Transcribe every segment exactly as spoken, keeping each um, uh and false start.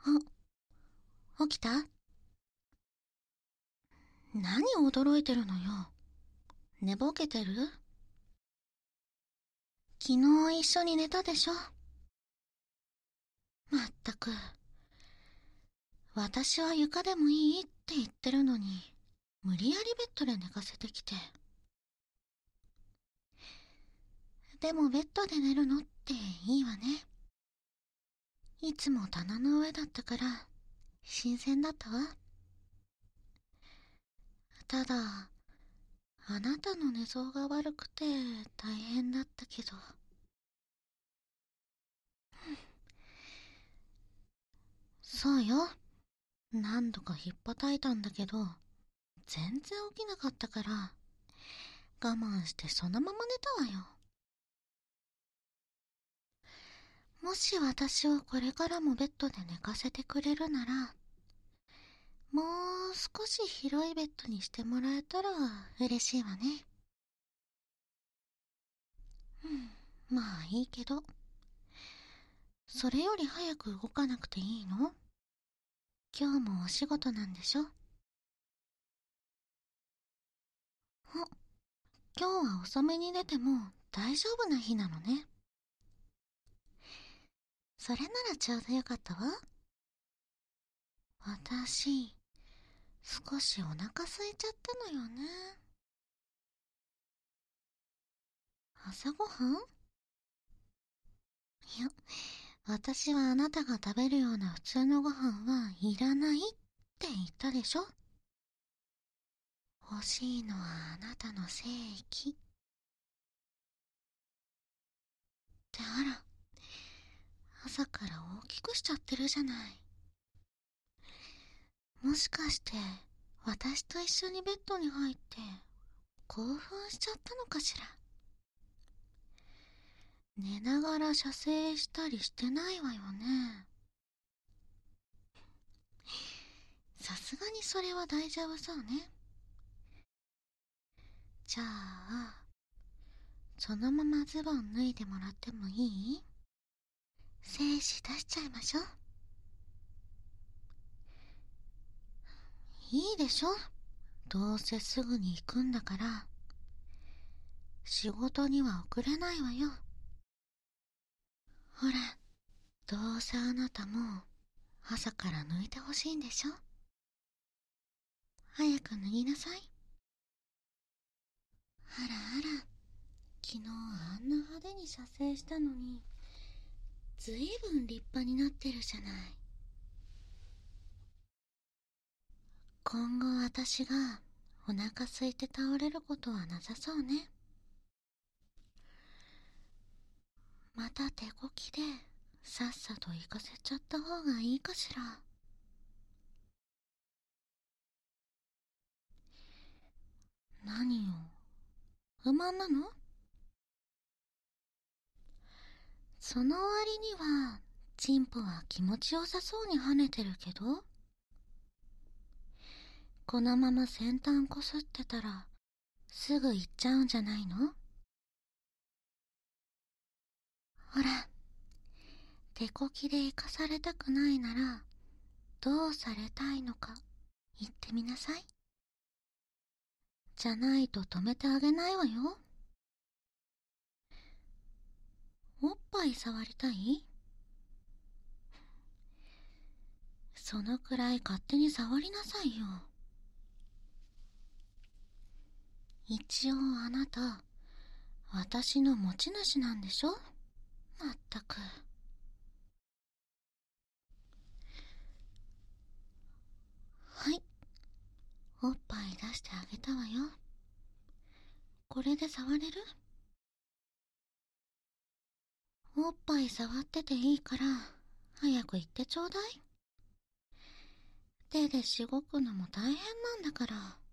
あ、起きた？何驚いてるのよ。寝ぼけてる？昨日一緒に寝たでしょ。まったく。私は床でもいいって言ってるのに、無理やりベッドで寝かせてきて。でもベッドで寝るのっていいわね。いつも棚の上だったから、新鮮だったわ。ただ、あなたの寝相が悪くて大変だったけど。そうよ。何度かひっぱたいたんだけど、全然起きなかったから、我慢してそのまま寝たわよ。もし私をこれからもベッドで寝かせてくれるなら、もう少し広いベッドにしてもらえたら嬉しいわね。うん、まあいいけど。それより早く動かなくていいの？今日もお仕事なんでしょ？あ、今日は遅めに出ても大丈夫な日なのね。それならちょうどよかったわ。私、少しお腹空いちゃったのよね。朝ごはん？いや、私はあなたが食べるような普通のご飯はいらないって言ったでしょ。欲しいのはあなたの正義。ってあら、朝から大きくしちゃってるじゃない。もしかして私と一緒にベッドに入って興奮しちゃったのかしら。寝ながら射精したりしてないわよね。さすがにそれは大丈夫そうね。じゃあ、そのままズボン脱いでもらってもいい？精子出しちゃいましょう。いいでしょ。どうせすぐに行くんだから。仕事には遅れないわよ。ほら、どうせあなたも朝から抜いてほしいんでしょ。早く脱ぎなさい。あらあら、昨日あんな派手に射精したのに、ずいぶん立派になってるじゃない。今後私がお腹空いて倒れることはなさそうね。また手こきでさっさと行かせちゃった方がいいかしら。何よ、不満なの？その割にはチンポは気持ちよさそうに跳ねてるけど、このまま先端こすってたらすぐ行っちゃうんじゃないの？ほら、手こきで生かされたくないならどうされたいのか言ってみなさい。じゃないと止めてあげないわよ。おっぱい触りたい？そのくらい勝手に触りなさいよ。一応あなた、私の持ち主なんでしょ？まったく。はい、おっぱい出してあげたわよ。これで触れる？おっぱい触ってていいから早く言ってちょうだい。手でしごくのも大変なんだから。ん？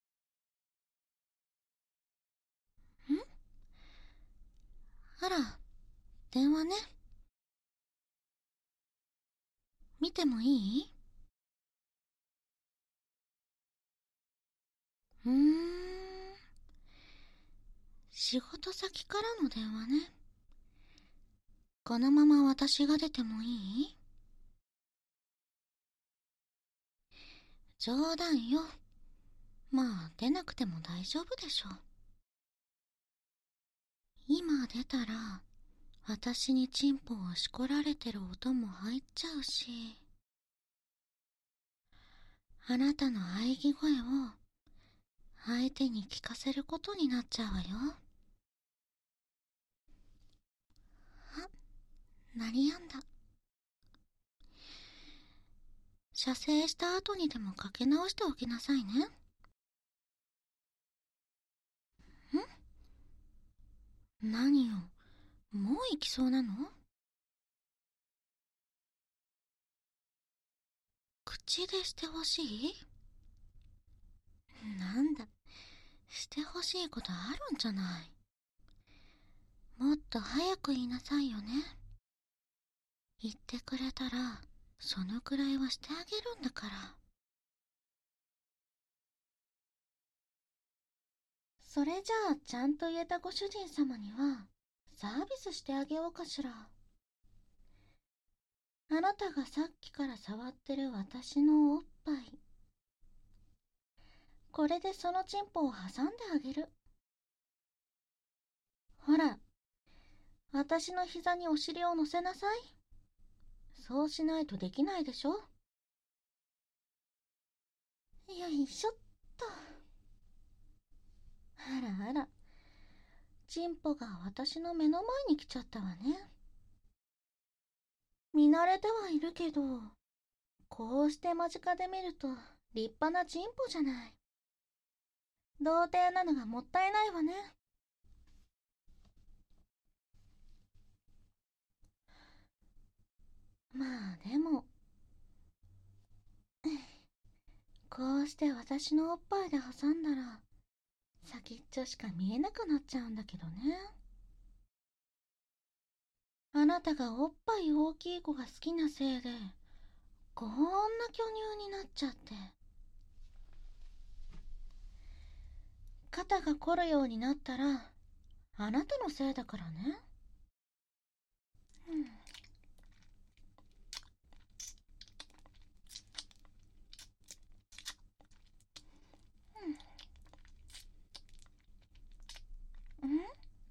あら、電話ね。見てもいい？うーん、仕事先からの電話ね。このまま私が出てもいい？ 冗談よ。まあ出なくても大丈夫でしょ。今出たら私にチンポをしこられてる音も入っちゃうし、あなたの喘ぎ声を相手に聞かせることになっちゃうわよ。あ、鳴りやんだ。射精した後にでもかけ直しておきなさいね。ん？何よ、もう行きそうなの？口でしてほしい？なんだ、してほしいことあるんじゃない。もっと早く言いなさいよね。言ってくれたらそのくらいはしてあげるんだから。それじゃあちゃんと言えたご主人様にはサービスしてあげようかしら。あなたがさっきから触ってる私のおっぱい、これでそのチンポを挟んであげる。ほら、私の膝にお尻を乗せなさい。そうしないとできないでしょ。よいしょっと。あらあら、チンポが私の目の前に来ちゃったわね。見慣れてはいるけど、こうして間近で見ると立派なチンポじゃない。童貞なのがもったいないわね。まあでも、こうして私のおっぱいで挟んだら先っちょしか見えなくなっちゃうんだけどね。あなたがおっぱい大きい子が好きなせいでこんな巨乳になっちゃって、肩が凝るようになったらあなたのせいだからね。うん、うん、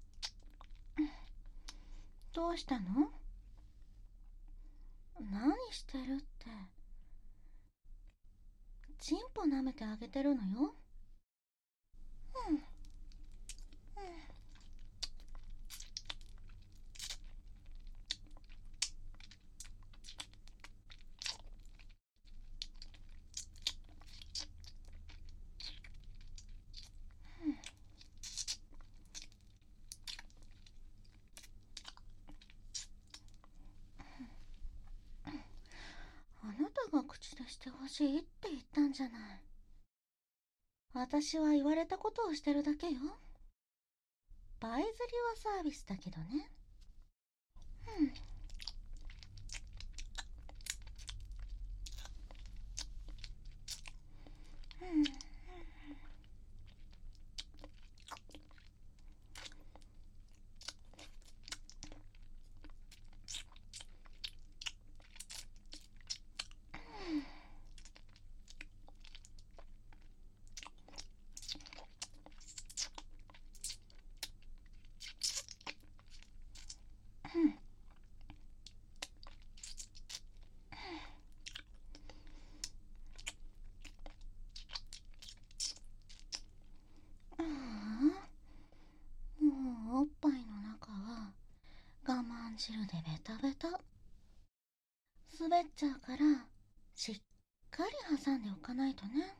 どうしたの？何してるって。チンポ舐めてあげてるのよ。うん、うん、あなたが口出してほしいって言ったんじゃない。私は言われたことをしてるだけよ。バイ釣りはサービスだけどね。うん、うん、うん。もうおっぱいの中は我慢汁でベタベタ。滑っちゃうからしっかり挟んでおかないとね。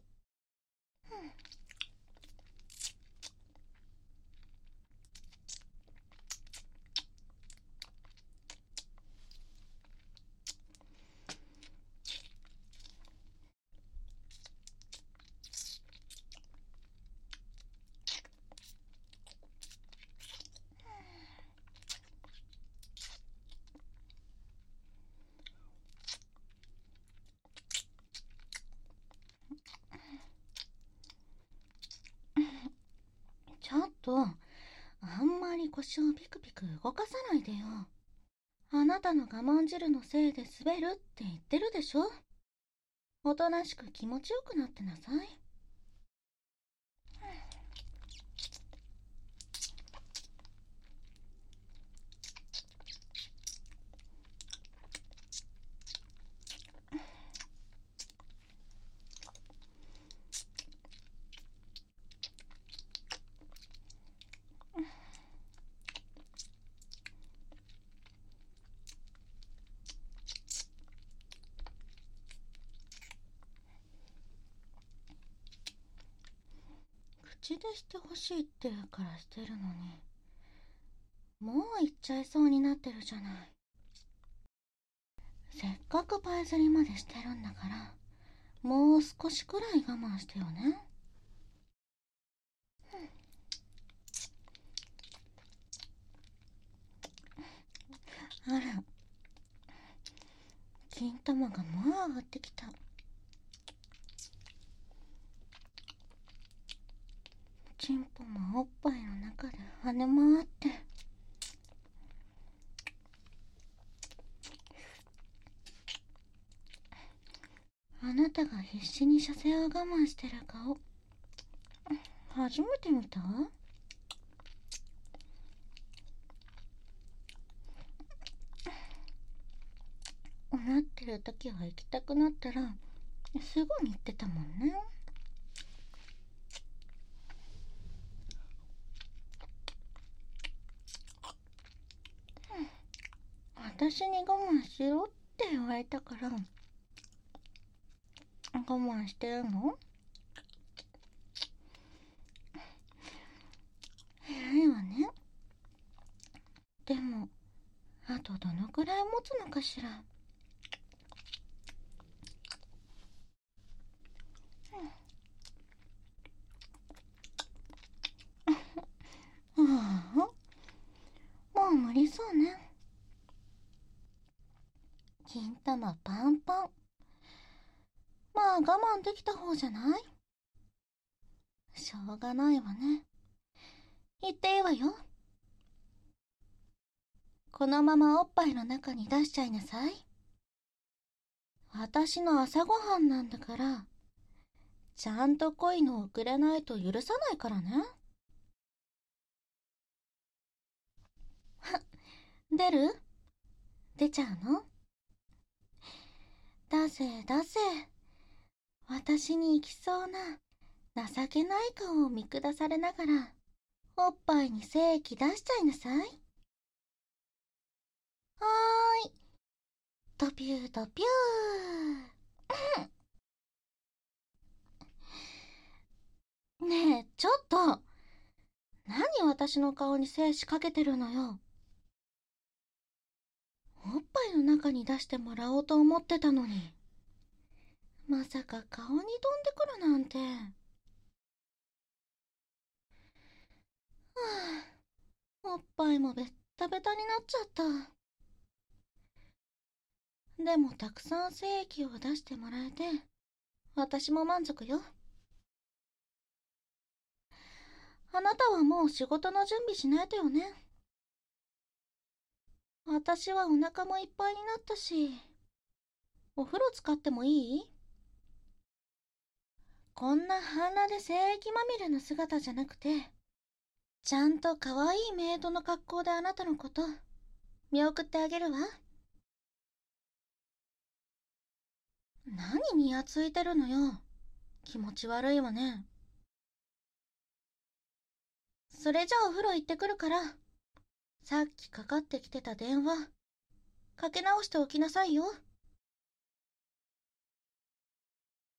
ちょっと、あんまり腰をピクピク動かさないでよ。あなたの我慢汁のせいで滑るって言ってるでしょ。 おとなしく気持ちよくなってなさい。口でしてほしいって言うからしてるのに、もう言っちゃいそうになってるじゃない。せっかくパイ釣りまでしてるんだから、もう少しくらい我慢してよね。あら、金玉がもう上がってきた。チンポもおっぱいの中で跳ね回って、あなたが必死に射精を我慢してる顔、初めて見た？うなってる時は行きたくなったらすぐに言ってたもんね。私に我慢しろって言われたから我慢してるの？早いわね。でもあとどのくらい持つのかしら。ああ、もう無理そうね。金玉パンパン。まあ我慢できた方じゃない？しょうがないわね。言っていいわよ。このままおっぱいの中に出しちゃいなさい。私の朝ごはんなんだから、ちゃんと濃いのをくれないと許さないからね。出る？出ちゃうの？出せ出せ。私に行きそうな情けない顔を見下されながら、おっぱいに精液出しちゃいなさい。はーい。ドピュードピュー。ねえ、ちょっと。何私の顔に精子かけてるのよ。おっぱいの中に出してもらおうと思ってたのに。まさか顔に飛んでくるなんて。はあ、おっぱいもベッタベタになっちゃった。でもたくさん精液を出してもらえて、私も満足よ。あなたはもう仕事の準備しないとよね。私はお腹もいっぱいになったし、お風呂使ってもいい？こんな半裸で精液まみれの姿じゃなくて、ちゃんと可愛いメイドの格好であなたのこと見送ってあげるわ。何にやついてるのよ。気持ち悪いわね。それじゃあお風呂行ってくるから、さっきかかってきてた電話かけ直しておきなさいよ。